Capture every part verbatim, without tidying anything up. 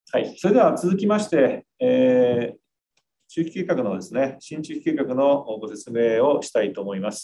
はい、それでは続きまして、えー、中期計画のですね、新中期計画のご説明をしたいと思います。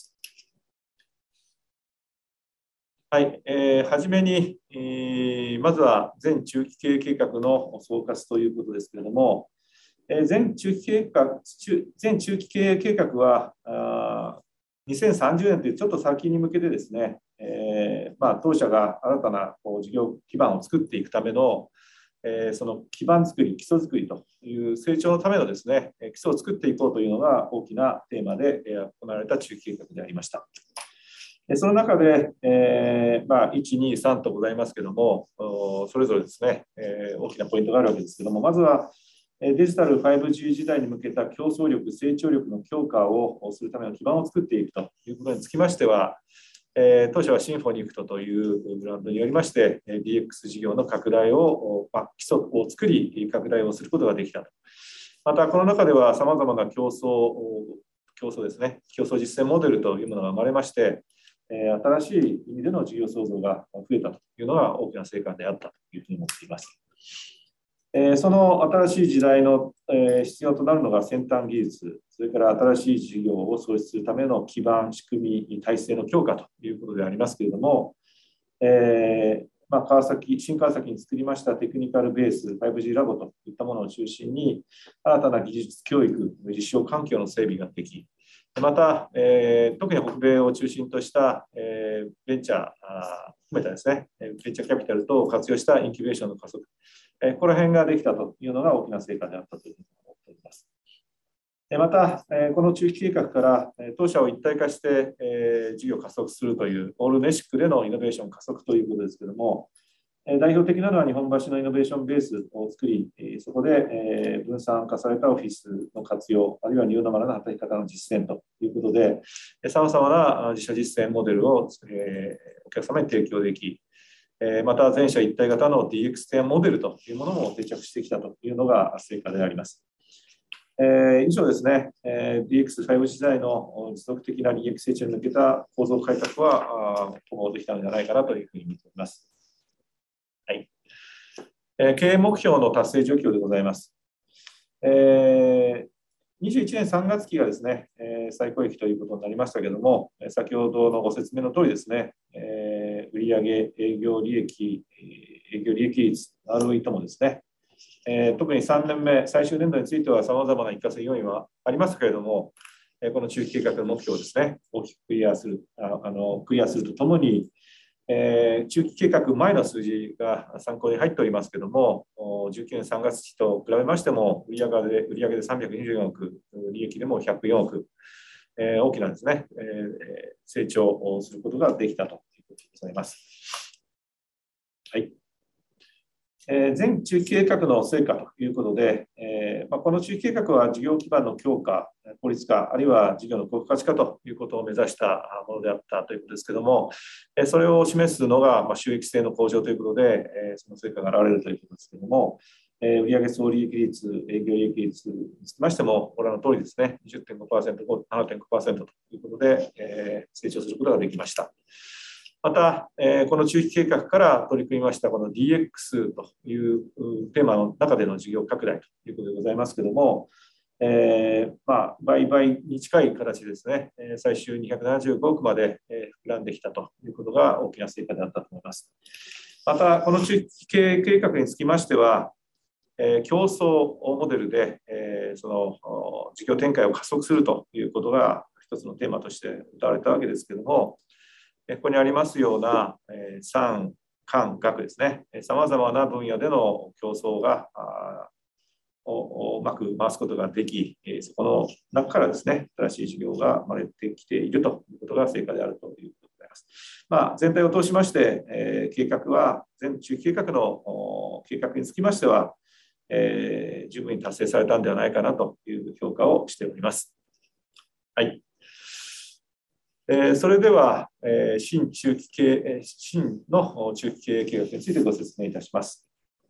はい、えー、はじめに、えー、まずは全中期経営計画の総括ということですけれども、えー、全中期計画、全中期経営計画は、あにせんさんじゅうねんというちょっと先に向けてですね、えーまあ、当社が新たなこう事業基盤を作っていくためのえー、その基盤作り、基礎作りという成長のためのですね、基礎を作っていこうというのが大きなテーマで行われた中期計画でありました。その中で、えーまあ、いち、に、さんとございますけれども、それぞれですね、えー、大きなポイントがあるわけですけれども、まずはデジタル ファイブジー 時代に向けた競争力、成長力の強化をするための基盤を作っていくということにつきましては、えー、当社はシンフォニクトというブランドによりまして ディーエックス 事業の拡大を、まあ、基礎を作り拡大をすることができたと。またこの中ではさまざまな競争競争ですね競争実践モデルというものが生まれまして、えー、新しい意味での事業創造が増えたというのが大きな成果であったというふうに思っています。えー、その新しい時代の、えー、必要となるのが先端技術、それから新しい事業を創出するための基盤、仕組み、体制の強化ということでありますけれども、えーまあ、川崎、新川崎に作りましたテクニカルベース、ファイブジー ラボといったものを中心に、新たな技術教育、実証環境の整備ができ、また、えー、特に北米を中心とした、えー、ベンチャー含めたですね、ベンチャーキャピタル等を活用したインキュベーションの加速、えー、この辺ができたというのが大きな成果であったというふうに思っております。また、この中期計画から当社を一体化して事業を加速するというオールネシックでのイノベーション加速ということですけれども、代表的なのは日本橋のイノベーションベースを作り、そこで分散化されたオフィスの活用、あるいはニューノーマルな働き方の実践ということで、さまざまな自社実践モデルをお客様に提供でき、また全社一体型の ディーエックス 提案モデルというものも定着してきたというのが成果であります。えー、以上ですね、えー、ディーエックスファイブ 時代の持続的な利益成長に向けた構造改革は統合できたのではないかなというふうに見ております。はい。えー、経営目標の達成状況でございます。えー、にじゅういちねんさんがつ期がですね、えー、最高益ということになりましたけれども、先ほどのご説明の通りですね、えー、売上、営業利益、営業利益率、アールオーイー ともですね、えー、特にさんねんめ、最終年度についてはさまざまな一過性要因はありますけれども、えー、この中期計画の目標をですね、大きくクリアする、ああのクリアするとともに、えー、中期計画前の数字が参考に入っておりますけれども、じゅうきゅうねんさんがつ期と比べましても、売上で売上でさんびゃくにじゅうよんおく、利益でもひゃくよんおく、えー、大きなですね、えー、成長をすることができたということでございます。はい。全中期計画の成果ということで、えーまあ、この中期計画は事業基盤の強化、効率化、あるいは事業の効果化ということを目指したものであったということですけれども、それを示すのが収益性の向上ということで、その成果が現れるということですけれども、売上総利益率、営業利益率につきましても、ご覧の通りですね、じゅってんごパーセント、ななてんごパーセント ということで、成長することができました。また、この中期計画から取り組みましたこの ディーエックス というテーマの中での事業拡大ということでございますけれども、えーまあ、倍々に近い形ですね、最終にひゃくななじゅうごおくまで膨らんできたということが大きな成果であったと思います。また、この中期計画につきましては、競争モデルでその事業展開を加速するということが一つのテーマとして謳われたわけですけれども、ここにありますような産、官、学ですね、さまざまな分野での競争がをうまく回すことができ、そこの中からですね、新しい事業が生まれてきているということが成果であるということでございます。まあ、全体を通しまして、えー、計画は、全中期計画の計画につきましては、えー、十分に達成されたんではないかなという評価をしております。はい。えー、それでは、えー、新中期経営、新の中期経営計画についてご説明いたします。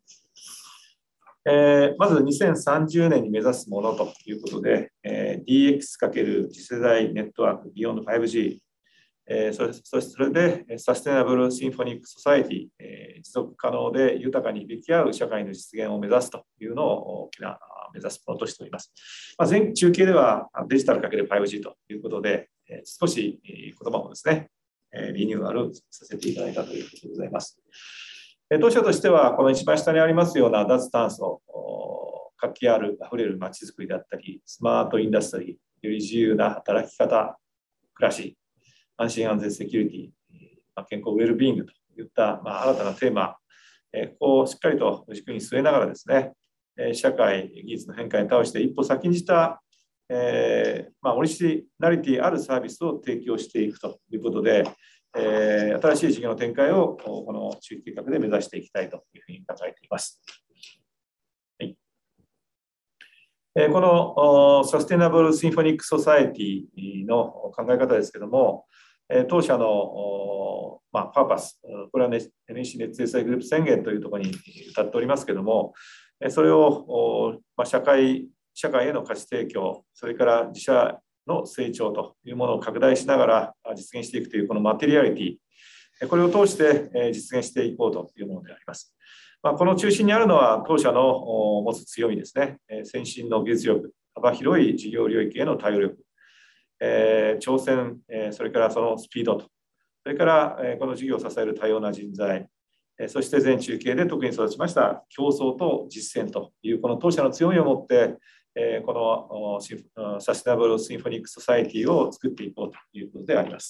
えー、まずにせんさんじゅうねんに目指すものということで、えー、ディーエックス× 次世代ネットワーク ビヨンドファイブジー、 えー、それそしてそれでサステナブルシンフォニックソサエティ、えー、持続可能で豊かに響き合う社会の実現を目指すというのを大きな目指すものとしております。まあ、前中継ではデジタルかける ファイブジー ということで、えー、少し言葉もですね、リニューアルさせていただいたということでございます。当社としては、この一番下にありますような脱炭素、活気ある、あふれるまちづくりであったり、スマートインダストリー、より自由な働き方、暮らし、安心安全セキュリティ、健康ウェルビーイングといった、まあ、新たなテーマ、ここをしっかりと軸に据えながらですね、社会、技術の変化に対して一歩先んじた、えーまあ、オリジナリティあるサービスを提供していくということで、えー、新しい事業の展開をこの中期計画で目指していきたいというふうに考えています。はい、えー、このサステナブルシンフォニックソサエティの考え方ですけれども、当社の、まあ、パーパス、これは、ね、エヌイーシー ネット制裁グループ宣言というところに歌っておりますけれども、それを、まあ、社会、社会への価値提供、それから自社の成長というものを拡大しながら実現していくというこのマテリアリティ、これを通して実現していこうというものであります。まあ、この中心にあるのは当社の持つ強みですね。先進の技術力、幅広い事業領域への対応力、えー、挑戦、えー、それからそのスピードと、それから、えー、この事業を支える多様な人材、えー、そして全中継で特に育ちました競争と実践というこの当社の強みを持って、えー、このサステナブルシンフォニックソサエティを作っていこうということであります。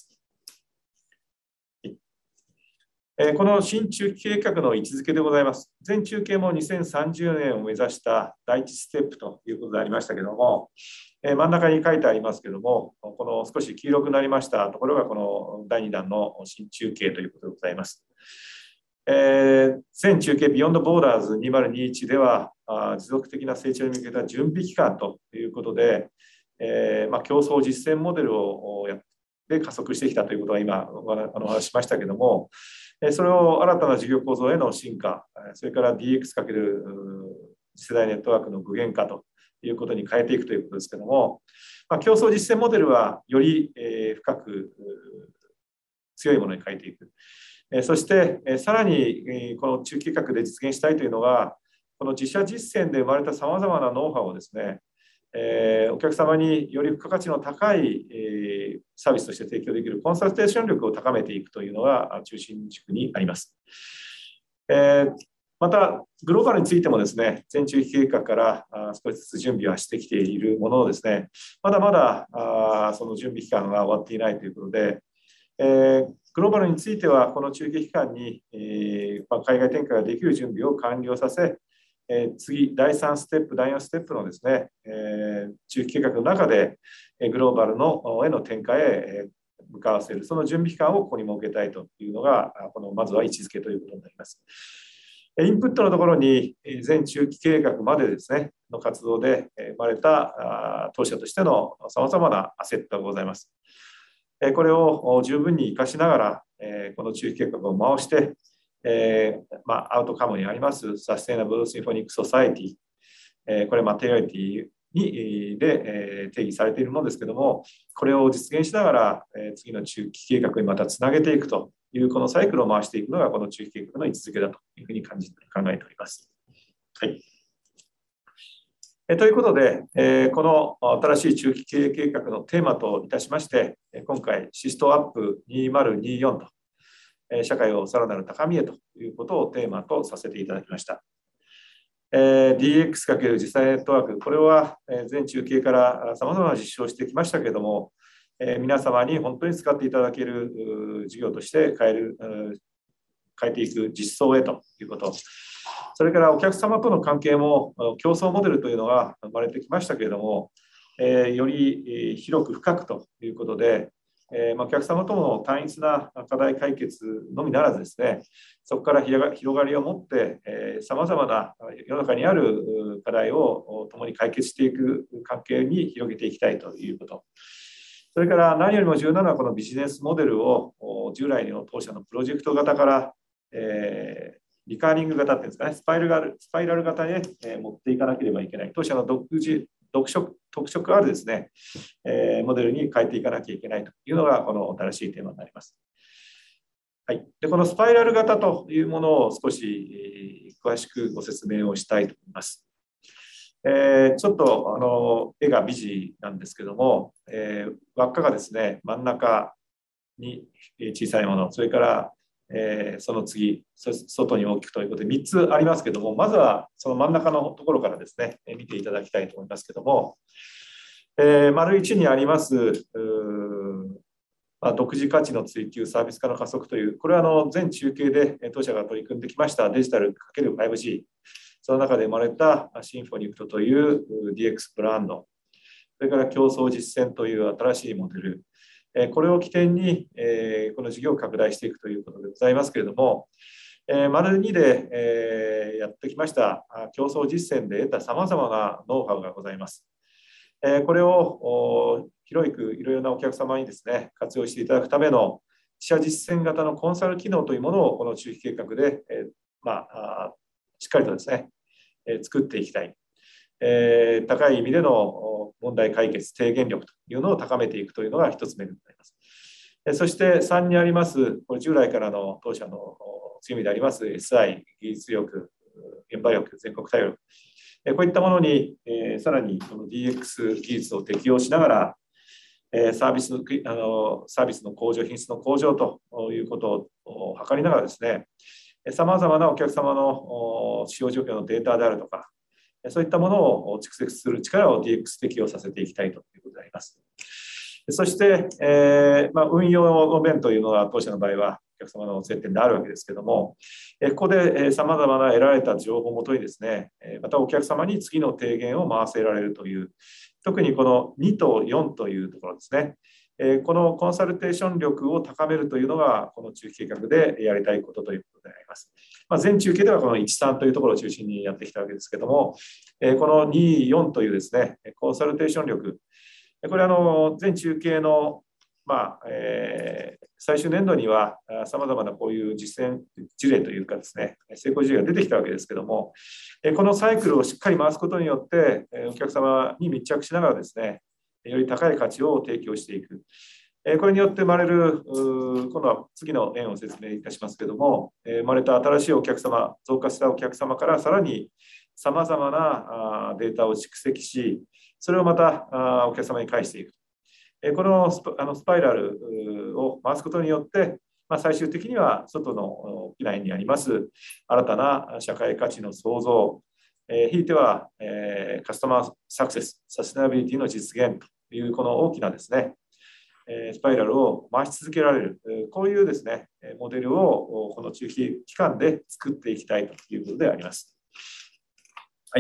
この新中期計画の位置づけでございます。全中継もにせんさんじゅうねんを目指した第一ステップということでありましたけれども、真ん中に書いてありますけれども、この少し黄色くなりましたところがこのだいにだんの新中継ということでございます。えー、全中継ビヨンドボーダーズにせんにじゅういちでは持続的な成長に向けた準備期間ということで、えーまあ、競争実践モデルをやって加速してきたということは今お話ししましたけれども、それを新たな事業構造への進化、それから ディーエックス× 次世代ネットワークの具現化ということに変えていくということですけれども、まあ、競争実践モデルはより深く強いものに変えていく。そしてさらにこの中期計画で実現したいというのは、この自社実践で生まれたさまざまなノウハウをですね、えー、お客様により付加価値の高い、えー、サービスとして提供できるコンサルテーション力を高めていくというのが中心軸にあります。えー、また、グローバルについてもですね、全中期計画から少しずつ準備はしてきているもののですね、まだまだあその準備期間が終わっていないということで、えー、グローバルについてはこの中期期間に、えーまあ、海外展開ができる準備を完了させ、えー、次、だいさんステップ、だいよんステップのですね、えー、中期計画の中で、えー、グローバルのへの展開へ向かわせる、その準備期間をここに設けたいというのが、このまずは位置づけということになります。インプットのところに、全中期計画までですね、の活動で生まれた当社としてのさまざまなアセットがございます。これを十分に生かしながら、この中期計画を回して、えーまあ、アウトカムにありますサステイナブルシンフォニックソサエティ、えー、これマテリアリティにで、えー、定義されているものですけれども、これを実現しながら、えー、次の中期計画にまたつなげていくというこのサイクルを回していくのがこの中期計画の位置づけだというふうに感じ考えております。はい。えー、ということで、えー、この新しい中期経営計画のテーマといたしまして、今回シストアップにせんにじゅうよんと社会をさらなる高みへということをテーマとさせていただきました。ディーエックス× 次世代ネットワーク、これは全中継からさまざまな実証をしてきましたけれども、皆様に本当に使っていただける事業として変える、変えていく実装へということ、それからお客様との関係も競争モデルというのが生まれてきましたけれども、より広く深くということで、えーまあ、お客様との単一な課題解決のみならずですね、そこから広がりを持ってさまざまな世の中にある課題を共に解決していく関係に広げていきたいということ、それから何よりも重要なのはこのビジネスモデルを従来の当社のプロジェクト型から、えー、リカーリング型っていうんですかね、スパイラル、スパイラル型へ持っていかなければいけない。当社の独自特色、特色あるですね、えー、モデルに変えていかなきゃいけないというのが、この新しいテーマになります。はい、でこのスパイラル型というものを少し詳しくご説明をしたいと思います。えー、ちょっとあの絵がビジなんですけども、えー、輪っかがですね、真ん中に小さいもの、それから、えー、その次、外に大きくということでみっつありますけども、まずはその真ん中のところからですね、見ていただきたいと思いますけども、えー、丸いちにありますまあ、独自価値の追求、サービス化の加速という、これはあの全中継で当社が取り組んできましたデジタル ×ファイブジー、その中で生まれたシンフォニクトという ディーエックス ブランド、それから競争実践という新しいモデル、これを起点にこの事業を拡大していくということでございますけれども、丸にでやってきました競争実践で得たさまざまなノウハウがございます。これを広くいろいろなお客様にですね、活用していただくための自社実践型のコンサル機能というものをこの中期計画で、まあ、しっかりとですね、作っていきたい。高い意味での問題解決、提言力というのを高めていくというのが一つ目でございます。そしてさんにあります、これ従来からの当社の強みであります エスアイ、技術力、現場力、全国対応力、こういったものに、えー、さらにこの ディーエックス 技術を適用しながら、えー、サービスの、あの、サービスの向上、品質の向上ということを図りながらですね、さまざまなお客様の使用状況のデータであるとか、そういったものを蓄積する力を ディーエックス 適用させていきたいということであります。そして、えーまあ、運用の面というのは当社の場合はお客様の接点であるわけですけれども、ここでさまざまな得られた情報をもとにですね、またお客様に次の提言を回せられるという、特にこのにとよんというところですね、このコンサルテーション力を高めるというのが、この中期計画でやりたいことということであります。まあ、前中継ではこのいち、さんというところを中心にやってきたわけですけれども、このに、よんというですね、コンサルテーション力、これはあの全中継の、まあえー、最終年度にはさまざまなこういう実践事例というかですね、成功事例が出てきたわけですけれども、このサイクルをしっかり回すことによってお客様に密着しながらですね、より高い価値を提供していく。これによって生まれる、今度は次の円を説明いたしますけれども、生まれた新しいお客様、増加したお客様からさらにさまざまなデータを蓄積し、それをまたお客様に返していく。このス パ, あのスパイラルを回すことによって、まあ、最終的には外の機内にあります新たな社会価値の創造、えー、ひいては、えー、カスタマーサクセス、サステナビリティの実現というこの大きなですね、スパイラルを回し続けられる、こういうですね、モデルをこの中期期間で作っていきたいということであります。はい。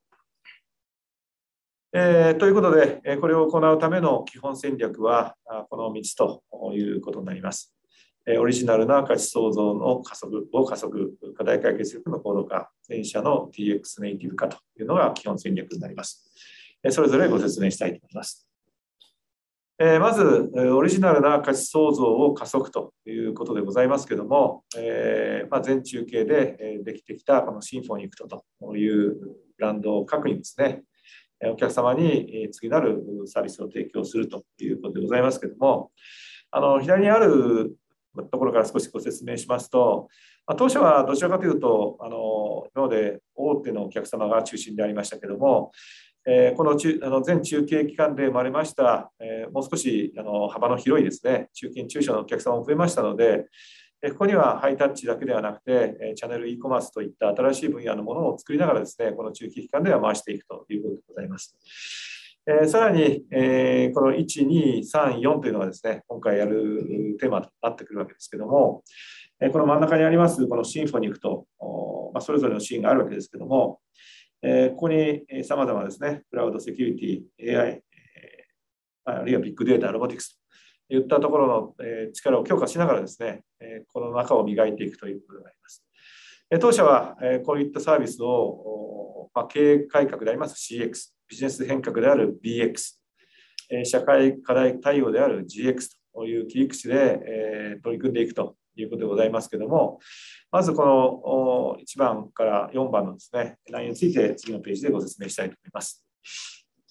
えー、ということで、これを行うための基本戦略はこのみっつということになります。オリジナルな価値創造の加速を加速、課題解決力の高度化、全社の ディーエックス ネイティブ化というのが基本戦略になります。それぞれご説明したいと思います。まず、オリジナルな価値創造を加速ということでございますけれども、えーまあ、全中継でできてきたこのシンフォニクトというブランドを核にですね、お客様に次なるサービスを提供するということでございますけれども、あの左にあるところから少しご説明しますと、当社はどちらかというと、あの今まで大手のお客様が中心でありましたけれども、えー、この中あの全中継期間で生まれました、えー、もう少しあの幅の広いですね、中堅中小のお客様も増えましたので、ここにはハイタッチだけではなくて、チャンネル e コマースといった新しい分野のものを作りながらですね、この中期期間では回していくということでございます。えー、さらに、えー、このいち、に、さん、よんというのがですね、今回やるテーマとなってくるわけですけれども、この真ん中にありますこのシンフォニクト、まあ、それぞれのシーンがあるわけですけれども、ここにさまざまですね、クラウドセキュリティ、エーアイ、あるいはビッグデータ、ロボティクスといったところの力を強化しながらですね、この中を磨いていくということになります。当社はこういったサービスを経営改革であります シーエックス、ビジネス変革である ビーエックス、社会課題対応である ジーエックス という切り口で取り組んでいくということでございますけれども、まずこのいちばんからよんばんのですね、内容について次のページでご説明したいと思います。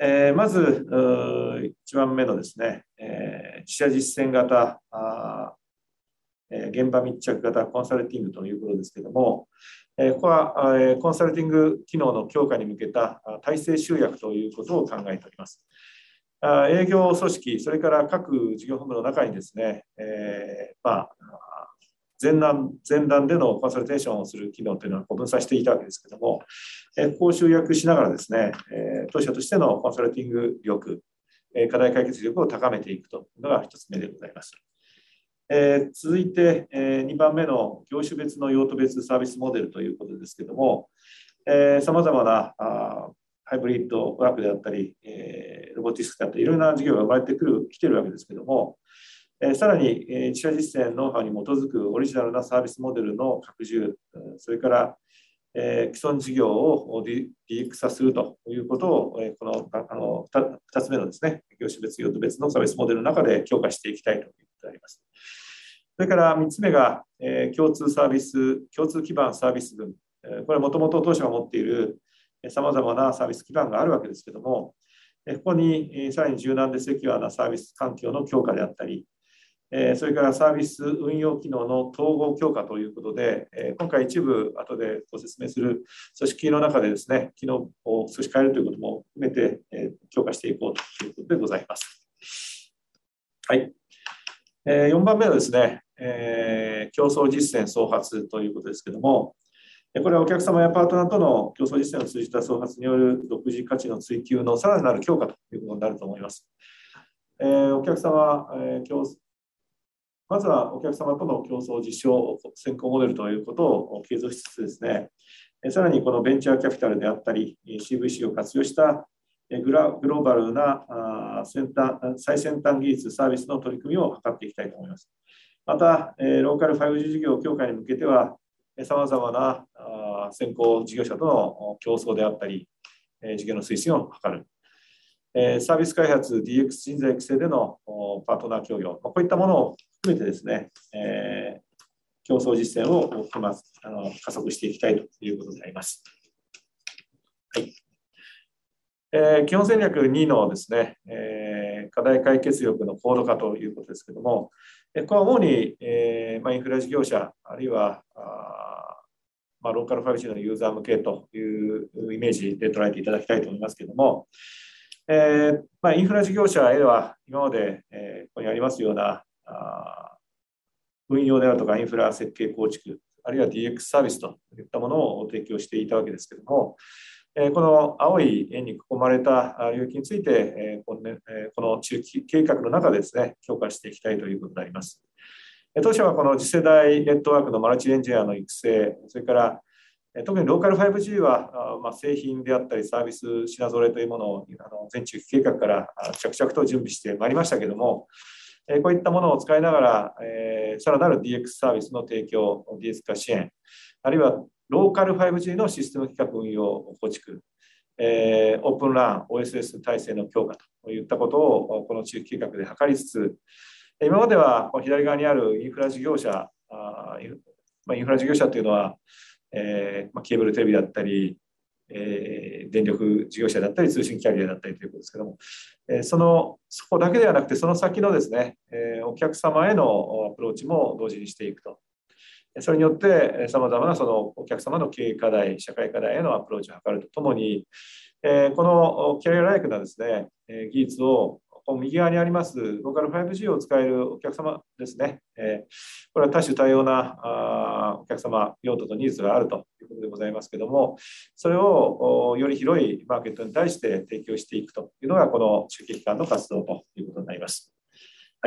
えー、まず、いちばんめのですね、えー、自社実践型、あえー、現場密着型コンサルティングということですけれども、えー、ここは、えー、コンサルティング機能の強化に向けた体制集約ということを考えております。あ営業組織、それから各事業本部の中にですね、えーまあ、前段、前段でのコンサルテーションをする機能というのは分散していたわけですけれども、えー、こう集約しながらですね、えー、当社としてのコンサルティング力、えー、課題解決力を高めていくというのが一つ目でございます。えー、続いて、えー、にばんめの業種別の用途別サービスモデルということですけれども、さまざまなあハイブリッドワークであったり、えー、ロボティクスであったり、いろんな事業が生まれてくる、来ているわけですけれども、えー、さらに、えー、自社実践ノウハウに基づくオリジナルなサービスモデルの拡充、それから、えー、既存事業を ディーエックス 化するということを、えー、このあの 2, 2つ目のですね、業種別、用途別のサービスモデルの中で強化していきたいということであります。それからみっつめが、えー、共通サービス、共通基盤サービス群。これはもともと当社が持っているさまざまなサービス基盤があるわけですけれども、ここにさらに柔軟でセキュアなサービス環境の強化であったり、それからサービス運用機能の統合強化ということで、今回一部後でご説明する組織の中でですね、機能を少し変えるということも含めて強化していこうということでございます。はい。よんばんめはですね、競争実践創発ということですけれども、これはお客様やパートナーとの競争実践を通じた創発による独自価値の追求のさらなる強化ということになると思います。えー、お客様、えー、競まずはお客様との競争実証先行モデルということを継続しつつですね、さらにこのベンチャーキャピタルであったり、シーブイシー を活用したグラグローバルな先端最先端技術サービスの取り組みを図っていきたいと思います。また、ローカル ファイブジー 事業強化に向けては、さまざまな先行事業者との競争であったり、事業の推進を図る。サービス開発、ディーエックス 人材育成でのパートナー協業、こういったものを含めてですね、競争実践を加速していきたいということであります。はいえー、基本戦略にのですね、えー、課題解決力の高度化ということですけれども、ここは主に、えーまあ、インフラ事業者、あるいはあ、まあ、ローカル ファイブジー のユーザー向けというイメージで捉えていただきたいと思いますけれども、えーまあ、インフラ事業者へは今まで、えー、ここにありますようなあ運用であるとかインフラ設計構築、あるいは ディーエックス サービスといったものを提供していたわけですけれども、この青い円に囲まれた領域について、この中期計画の中でですね、強化していきたいということであります。当社はこの次世代ネットワークのマルチエンジニアの育成、それから特にローカル ファイブジー は、まあ、製品であったりサービス品揃えというものをあの全中期計画から着々と準備してまいりましたけれども、こういったものを使いながら、えー、さらなる ディーエックス サービスの提供、ディーエックス 化支援、あるいはローカル ファイブジー のシステム企画運用構築、えー、オープンラン、オーエスエス 体制の強化といったことをこの中期計画で図りつつ、今までは左側にあるインフラ事業者、あまあ、インフラ事業者というのは、えーまあ、ケーブルテレビだったり、えー、電力事業者だったり通信キャリアだったりということですけども、えー、そのそこだけではなくてその先のですね、えー、お客様へのアプローチも同時にしていくと。それによってさまざまなそのお客様の経営課題、社会課題へのアプローチを図るとともに、えー、このキャリアライクなですね、技術を右側にありますローカル ファイブジー を使えるお客様ですね、えー、これは多種多様なあお客様用途とニーズがあるということでございますけれども、それをより広いマーケットに対して提供していくというのがこの中期期間の活動ということになります。はい。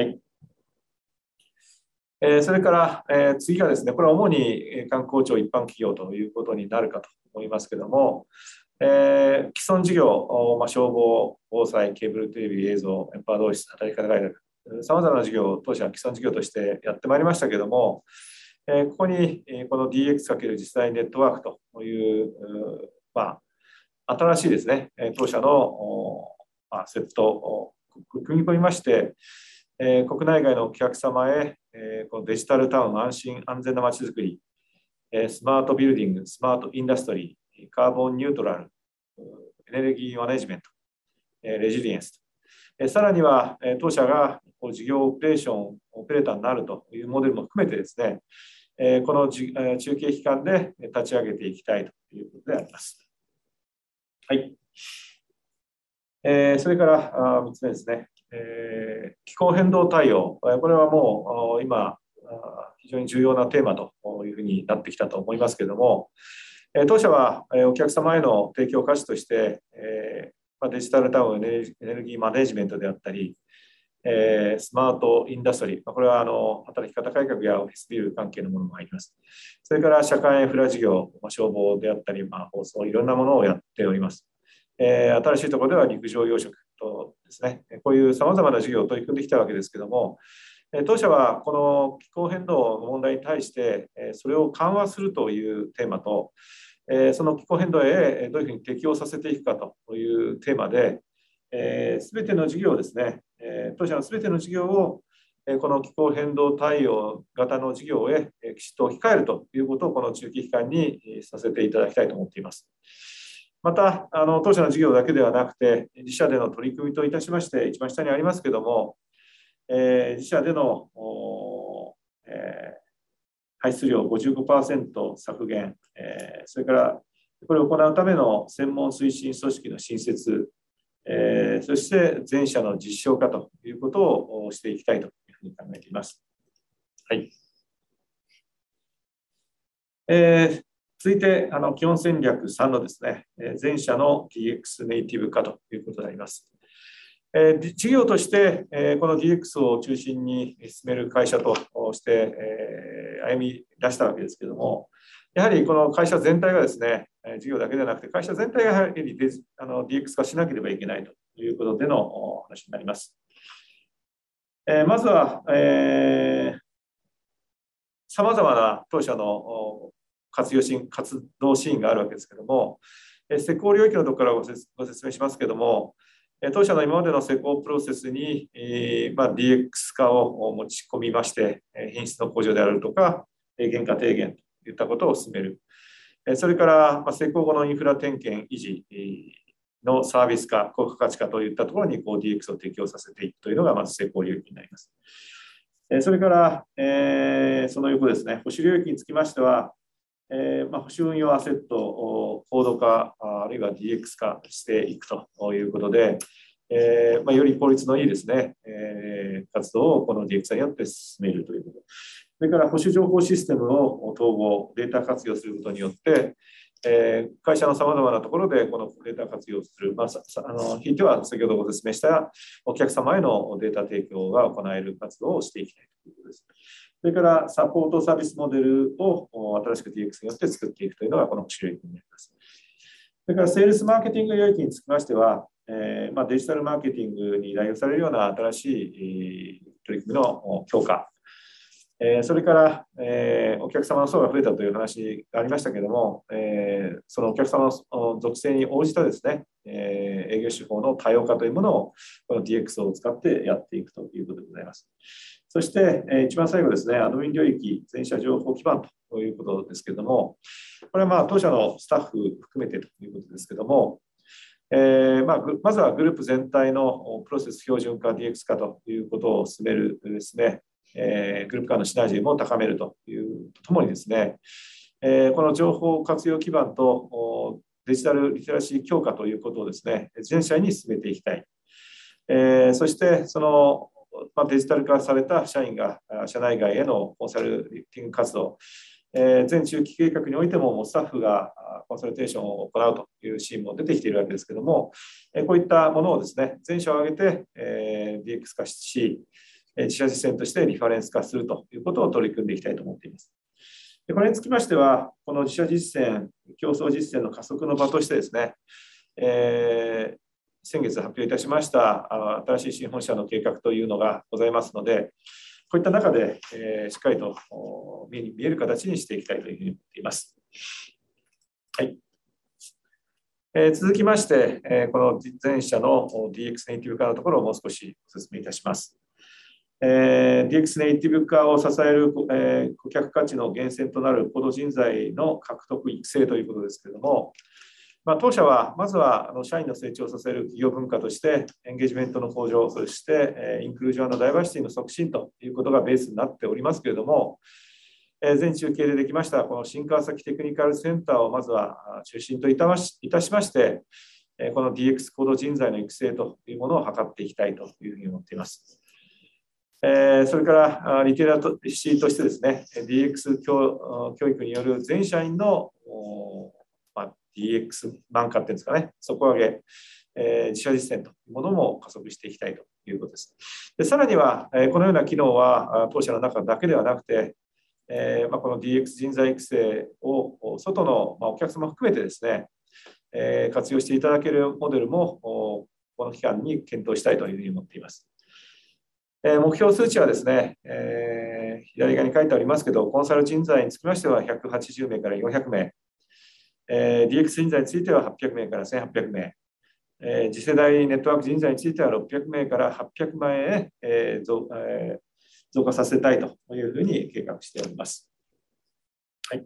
それから次がですね、これは主に観光庁一般企業ということになるかと思いますけれども、既存事業、消防、防災、ケーブルテレビ、映像、エンパワードオフィス、働き方改革、さまざまな事業を当社は既存事業としてやってまいりましたけれども、ここにこの ディーエックス× 次世代ネットワークという、まあ、新しいですね、当社のセットを組み込みまして、国内外のお客様へこのデジタルタウン、安心安全なまちづくり、スマートビルディング、スマートインダストリー、カーボンニュートラル、エネルギーマネジメント、 レジリエンス。さらには、当社が事業オペレーション、オペレーターになるというモデルも含めてですね、この中継期間で立ち上げていきたいということであります。はい。それからみっつめですね。気候変動対応。これはもう今、非常に重要なテーマというふうになってきたと思いますけれども、当社はお客様への提供価値として、デジタルタウンエネルギーマネジメントであったり、スマートインダストリー、これはあの働き方改革やオフィスビル関係のものも入ります。それから社会インフラ事業、消防であったり、まあ、放送、いろんなものをやっております。新しいところでは陸上養殖とですね、こういうさまざまな事業を取り組んできたわけですけれども、当社はこの気候変動の問題に対してそれを緩和するというテーマと、その気候変動へどういうふうに適応させていくかというテーマで、すべての事業をですね、当社のすべての事業をこの気候変動対応型の事業へきちっと置き換えるということをこの中期期間にさせていただきたいと思っています。また、あの当社の事業だけではなくて、自社での取り組みといたしまして、一番下にありますけれども、えー、自社での、えー、排出量 ごじゅうごパーセント 削減、えー、それからこれを行うための専門推進組織の新設、えー、そして全社の実証化ということをしていきたいというふうに考えています。はい。えー、続いてあの基本戦略さんのですね、全社の ディーエックス ネイティブ化ということであります。えー、事業として、えー、この ディーエックス を中心に進める会社として、えー、歩み出したわけですけれども、やはりこの会社全体がですね、事業だけではなくて、会社全体がやはりデあの ディーエックス 化しなければいけないということでの話になります。えー、まずは、さまざまな当社の活用シーン、活動シーンがあるわけですけれども、施工領域のところからご説明しますけれども、当社の今までの施工プロセスに、まあ、ディーエックス 化を持ち込みまして、品質の向上であるとか、原価低減といったことを進める。それから、まあ、施工後のインフラ点検、維持のサービス化、高付加価値化といったところにこう ディーエックス を適用させていくというのが、まず施工領域になります。それから、えー、その横ですね、保守領域につきましては、えーまあ、保守運用アセット、高度化、あるいは ディーエックス 化していくということで、えーまあ、より効率のいいですね、えー、活動をこの ディーエックス によって進めるということ。それから保守情報システムの統合、データ活用することによって、えー、会社のさまざまなところでこのデータ活用する、まあ、あのひいては先ほどご説明したお客様へのデータ提供が行える活動をしていきたいということです。それからサポートサービスモデルを新しく ディーエックス によって作っていくというのがこの保守領域になります。それからセールスマーケティング領域につきましては、えーまあ、デジタルマーケティングに代表されるような新しい取り組みの強化、えー、それから、えー、お客様の層が増えたという話がありましたけれども、えー、そのお客様の属性に応じたですね、えー、営業手法の多様化というものをこの ディーエックス を使ってやっていくということでございます。そして、えー、一番最後ですね、アドミン領域、全社情報基盤ということですけれども、これはまあ当社のスタッフ含めてということですけれども、えーまあ、まずはグループ全体のプロセス標準化、ディーエックス 化ということを進めるですね、えー、グループ間のシナジーも高めるというとともにですね、えー、この情報活用基盤とデジタルリテラシー強化ということをですね、全社に進めていきたい。えー、そしてそのまあ、デジタル化された社員が社内外へのコンサルティング活動、えー、全中期計画においてもスタッフがコンサルテーションを行うというシーンも出てきているわけですけれども、えー、こういったものをですね、全社を挙げて、えー、ディーエックス 化し、自社実践としてリファレンス化するということを取り組んでいきたいと思っています。でこれにつきましては、この自社実践、競争実践の加速の場としてですね、えー先月発表いたしました新しい新本社の計画というのがございますので、こういった中で、えー、しっかりと目に見える形にしていきたいというふうに思っています。はい。えー、続きまして、えー、この全社の ディーエックス ネイティブ化のところをもう少しご説明いたします。えー、ディーエックス ネイティブ化を支える、えー、顧客価値の源泉となる高度人材の獲得育成ということですけれども、 まあ、当社はまずはあの社員の成長をさせる企業文化として、エンゲージメントの向上、そしてインクルージョンのダイバーシティの促進ということがベースになっておりますけれども、全中継でできましたこの新川崎テクニカルセンターをまずは中心といたしまして、この ディーエックス 高度人材の育成というものを図っていきたいというふうに思っています。それからリテラシーとしてですね、ディーエックス 教, 教育による全社員の、まあ、ディーエックス 満化っていうんですかね、底上げ、えー、自社実践というものも加速していきたいということです。でさらには、このような機能は当社の中だけではなくて、えーまあ、この ディーエックス 人材育成を外の、まあ、お客様含めてですね、えー、活用していただけるモデルもこの期間に検討したいというふうに思っています。えー、目標数値はですね、えー、左側に書いてありますけど、コンサル人材につきましてはひゃくはちじゅうめいからよんひゃくめい、えー、ディーエックス 人材についてははっぴゃくめいからせんはっぴゃくめい、えー、次世代ネットワーク人材についてはろっぴゃくめいからはっぴゃくまんへ、えー増えー、増加させたいというふうに計画しております。はい。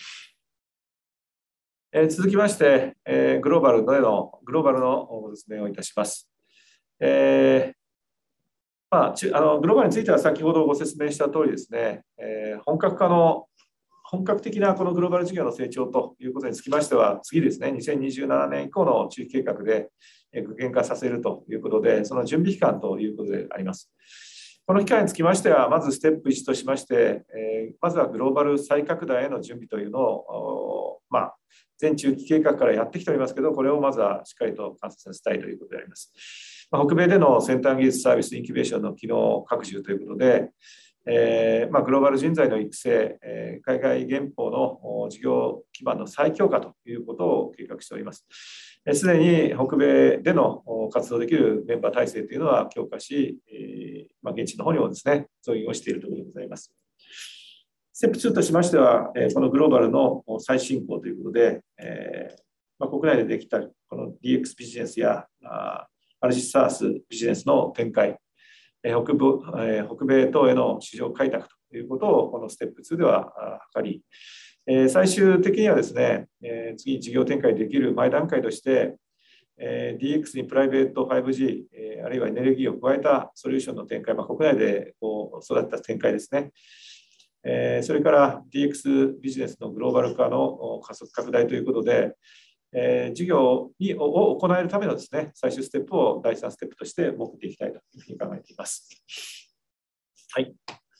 えー、続きまして、えー、グローバルでのグローバルのご説明をいたします。えーまあ、あのグローバルについては先ほどご説明した通りですね、えー、本格化の本格的なこのグローバル事業の成長ということにつきましては、次ですね、にせんにじゅうななねん以降の中期計画で具現化させるということで、その準備期間ということであります。この期間につきましては、まずステップいちとしまして、えー、まずはグローバル再拡大への準備というのを、まあ、全中期計画からやってきておりますけど、これをまずはしっかりと完成させたいということであります。まあ、北米での先端技術サービスインキュベーションの機能拡充ということで、えーまあ、グローバル人材の育成、えー、海外原稿の事業基盤の再強化ということを計画しております。すでに北米での活動できるメンバー体制というのは強化し、えーまあ、現地の方にもですね、増員をしているところでございます。ステップツーとしましては、このグローバルの再進行ということで、えーまあ、国内でできたこの ディーエックス ビジネスや アールジー サースビジネスの展開、北部、北米等への市場開拓ということをこのステップツーでは図り、最終的にはですね、次事業展開できる前段階として、ディーエックス にプライベート ファイブジー、あるいはエネルギーを加えたソリューションの展開、まあ、国内でこう育った展開ですね。それから ディーエックス ビジネスのグローバル化の加速拡大ということで、えー、事業にを行えるためのですね、最終ステップをだいさんステップとして設けていきたいというふうに考えています。はい。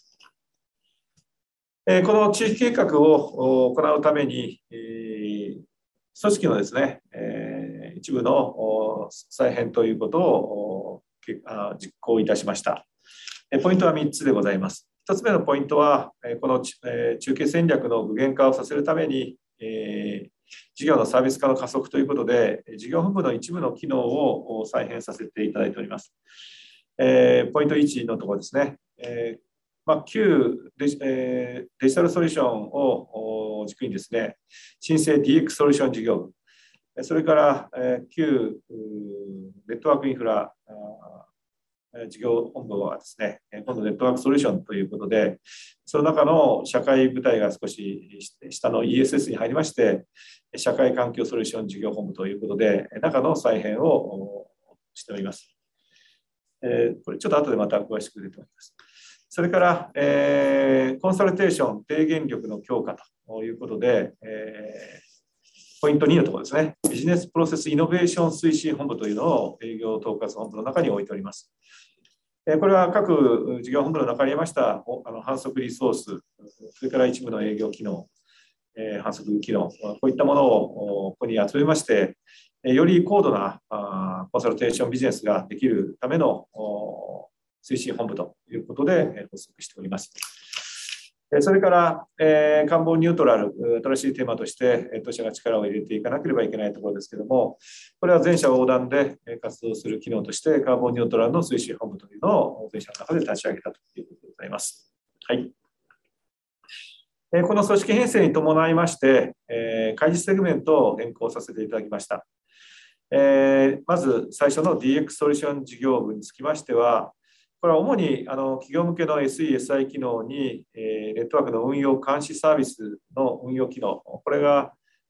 えー、この中期計画を行うために、えー、組織のですね、えー、一部の再編ということを実行いたしました。ポイントはみっつでございます。ひとつめのポイントは、この中継戦略の具現化をさせるために、えー事業のサービス化の加速ということで、事業本部の一部の機能を再編させていただいております。えー、ポイントいちのところですね。えーまあ、旧デジ、えー、デジタルソリューションを軸にですね、新生 ディーエックス ソリューション事業部、それから、えー、旧ネットワークインフラ事業本部はですね、今度ネットワークソリューションということで、その中の社会部隊が少し下の イーエスエス に入りまして、社会環境ソリューション事業本部ということで、中の再編をしております。えー、これちょっと後でまた詳しく出ております。それから、えー、コンサルテーション低減力の強化ということで、えー、ポイントにのところですね、ビジネスプロセスイノベーション推進本部というのを営業統括本部の中に置いております。これは各事業本部の中にありましたあの反則リソース、それから一部の営業機能、えー、反則機能、こういったものをここに集めまして、より高度なあコンサルテーションビジネスができるための推進本部ということで発足しております。それから、えー、カーボンニュートラル、新しいテーマとして、当社が力を入れていかなければいけないところですけれども、これは全社横断で活動する機能として、カーボンニュートラルの推進本部というのを全社の中で立ち上げたということでございます。はい。この組織編成に伴いまして、えー、開示セグメントを変更させていただきました。えー、まず最初の ディーエックス ソリューション事業部につきましては、これは主にあの企業向けの エスイーエスアイ 機能に、えー、ネットワークの運用監視サービスの運用機能、これが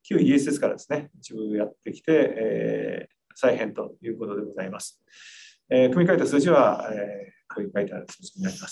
旧 イーエスエス からですね、一部やってきて、えー、再編ということでございます。えー、組み替えた数字は、えー、こういう書いてある数字になります。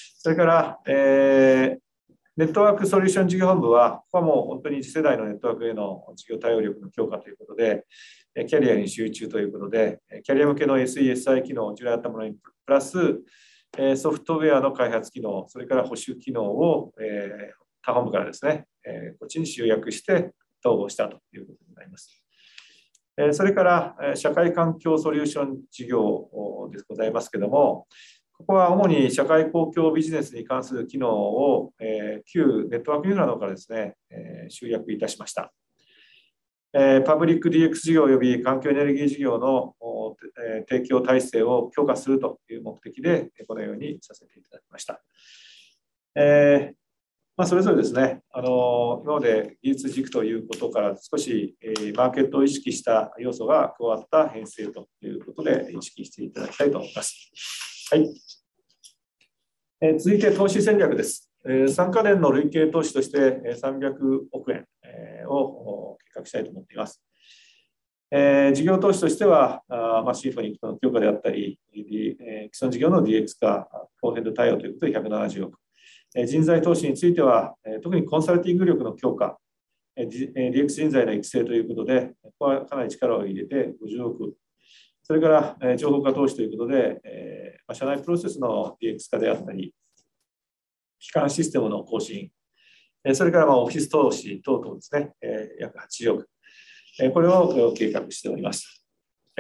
それから、えー、ネットワークソリューション事業本部は、ここはもう本当に次世代のネットワークへの事業対応力の強化ということで、キャリアに集中ということで、キャリア向けの エスイーエスアイ 機能を従来あったものにプラス、ソフトウェアの開発機能、それから保守機能を、えー、他本部からですね、えー、こっちに集約して統合したということになります。それから社会環境ソリューション事業でございますけれども、ここは主に社会公共ビジネスに関する機能を、えー、旧ネットワークユーザーの方からですね、えー、集約いたしました。えー、パブリック ディーエックス 事業及び環境エネルギー事業の、えー、提供体制を強化するという目的で、このようにさせていただきました。えーまあ、それぞれですね、あの今まで技術軸ということから少し、えー、マーケットを意識した要素が加わった編成ということで意識していただきたいと思います。はい。えー、続いて投資戦略です。えー、さんかねんの累計投資としてさんびゃくおくえん、えー、を計画したいと思っています。えー、事業投資としては、あまあ、シンフォニックの強化であったり、えー、既存事業の ディーエックス 化、高変動対応ということでひゃくななじゅうおく。人材投資については、特にコンサルティング力の強化、ディーエックス 人材の育成ということで、ここはかなり力を入れてごじゅうおく。それから情報化投資ということで、社内プロセスの ディーエックス 化であったり、基幹システムの更新、それからオフィス投資等々ですね、約はちじゅうおく。これを計画しております。はい。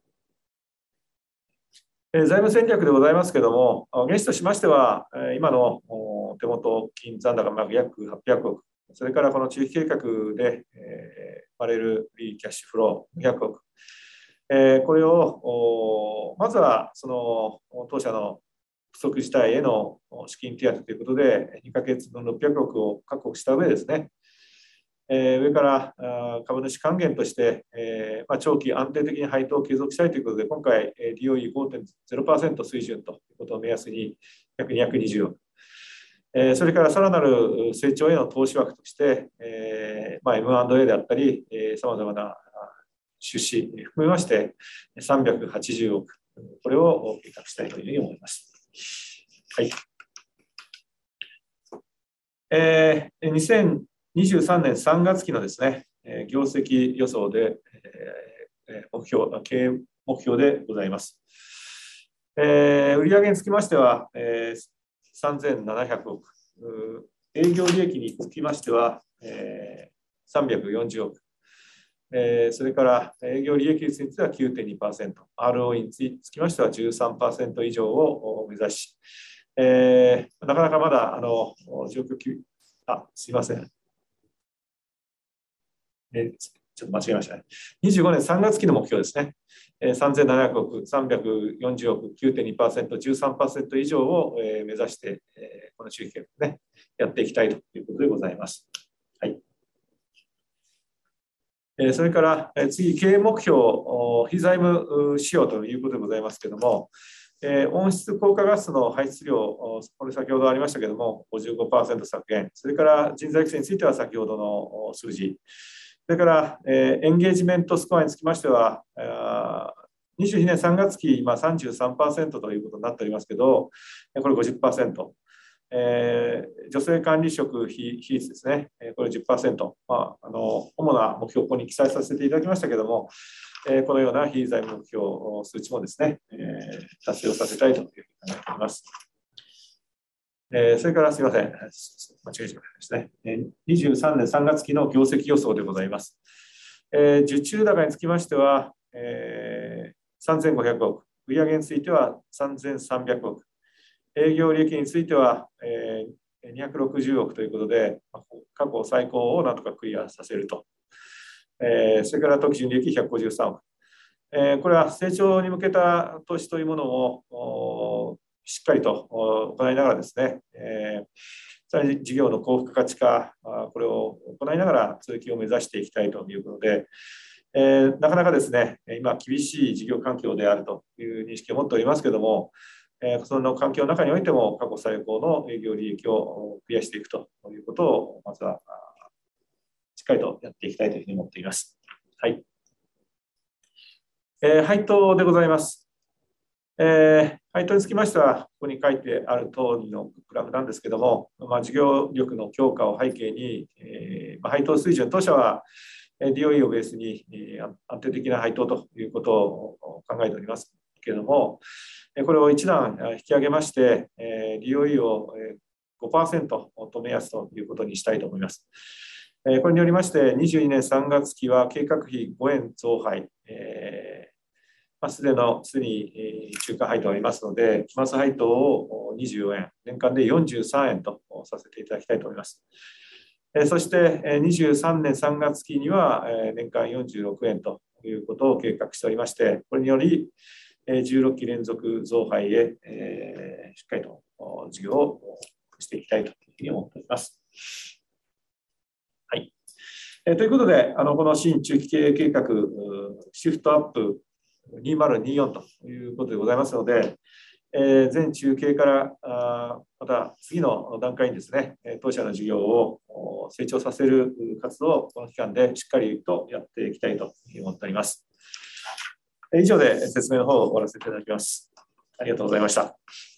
財務戦略でございますけれども、原資としましては、今の手元金残高約はっぴゃくおく、それからこの中期計画で生まれるフリーキャッシュフローにひゃくおく、これをまずはその当社の不足事態への資金手当ということで、にかげつぶんろっぴゃくおくを確保した上ですね、えー、上から株主還元として、えーまあ、長期安定的に配当を継続したいということで、今回 ディーオーイーごてんゼロパーセント 水準ということを目安に約にひゃくにじゅうおく、えー、それからさらなる成長への投資枠として、えーまあ、エムアンドエー であったり、さまざまな出資含めましてさんびゃくはちじゅうおく、これを計画したいというふうに思います。はい。えー、にせんにじゅうさんねんさんがつ期のですね、業績予想で、えー、目標、経営目標でございます。えー、売上につきましては、えー、さんぜんななひゃくおく、営業利益につきましては、えー、さんびゃくよんじゅうおく、えー、それから営業利益率については きゅうてんにパーセント、アールオーイー につきましては じゅうさんパーセント 以上を目指し、えー、なかなかまだあの状況き、あ、すいません。えちょっと間違えましたね。にじゅうごねんさんがつ期の目標ですね。さんぜんななひゃくおく、さんびゃくよんじゅうおく、きゅうてんにパーセント、じゅうさんパーセント 以上を目指して、この中期計画ね、やっていきたいということでございます。はい。それから次、経営目標、非財務仕様ということでございますけれども、温室効果ガスの排出量、これ先ほどありましたけれども、ごじゅうごパーセント 削減、それから人材育成については先ほどの数字、それから、えー、エンゲージメントスコアにつきましては、にじゅうにねんさんがつ期、まあ、さんじゅうさんパーセント ということになっておりますけど、これ ごじゅっパーセント、えー、女性管理職比率ですね、これ じゅっパーセント、まあ、あの主な目標、ここに記載させていただきましたけれども、えー、このような非財務目標、数値もですね、えー、達成をさせたいというふうに考えております。えー、それからすみません、間違えてましたね。にじゅうさんねんさんがつ期の業績予想でございます。えー、受注高につきましては、えー、さんぜんごひゃくおく、売上についてはさんぜんさんびゃくおく、営業利益については、えー、にひゃくろくじゅうおくということで、過去最高をなんとかクリアさせると。えー、それから当期純利益ひゃくごじゅうさんおく。えー、これは成長に向けた投資というものをしっかりと行いながらですね、えー、事業の高付加価値化、これを行いながら通期を目指していきたいということで、えー、なかなかですね、今厳しい事業環境であるという認識を持っておりますけれども、えー、その環境の中においても過去最高の営業利益を増やしていくということをまずはしっかりとやっていきたいというふうに思っています。はい。えー、配当でございます。えー、配当につきましては、ここに書いてある通りのグラフなんですけども、まあ、事業力の強化を背景に、えーまあ、配当水準、当社は ディーオーイー をベースに、えー、安定的な配当ということを考えておりますけれども、これを一段引き上げまして、えー、ディーオーイー を ごパーセント と目安ということにしたいと思います。これによりまして、にじゅうにねんさんがつ期は計画比ごえん増配、えーまあ、すでのすでに中間配当ありますので、期末配当をにじゅうよえん、年間でよんじゅうさんえんとさせていただきたいと思います。そしてにじゅうさんねんさんがつ期には年間よんじゅうろくえんということを計画しておりまして、これによりじゅうろっき連続増配へしっかりと事業をしていきたいというふうに思っております。はい。ということで、あのこの新中期経営計画、シフトアップにせんにじゅうよんということでございますので、えー、全中継からあまた次の段階にですね、当社の事業を成長させる活動をこの期間でしっかりとやっていきたいと思っております。以上で説明の方を終わらせていただきます。ありがとうございました。